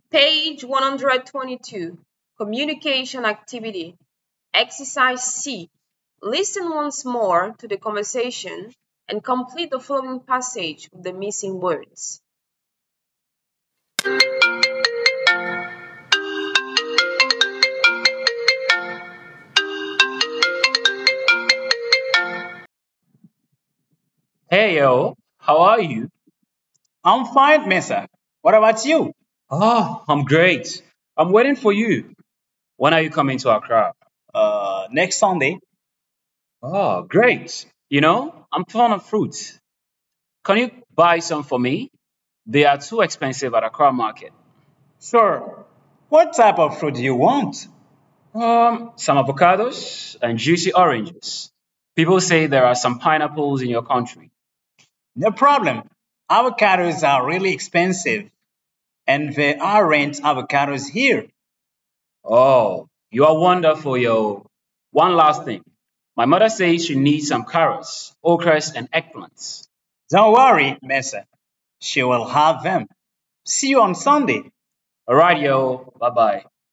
Page 122. Communication activity. Exercise C. Listen once more to the conversation and complete the following passage with the missing words. Hey yo, how are you? I'm fine, Mesa. What about you? Oh, I'm great. I'm waiting for you. When are you coming to Accra? Next Sunday? Oh, great. I'm fond of fruits. Can you buy some for me? They are too expensive at Accra market. Sure. What type of fruit do you want? Some avocados and juicy oranges. People say there are some pineapples in your country. No problem. Avocados are really expensive, and there aren't avocados here. Oh, you are wonderful, yo. One last thing. My mother says she needs some carrots, okras, and eggplants. Don't worry, Mesa. She will have them. See you on Sunday. All right, yo. Bye bye.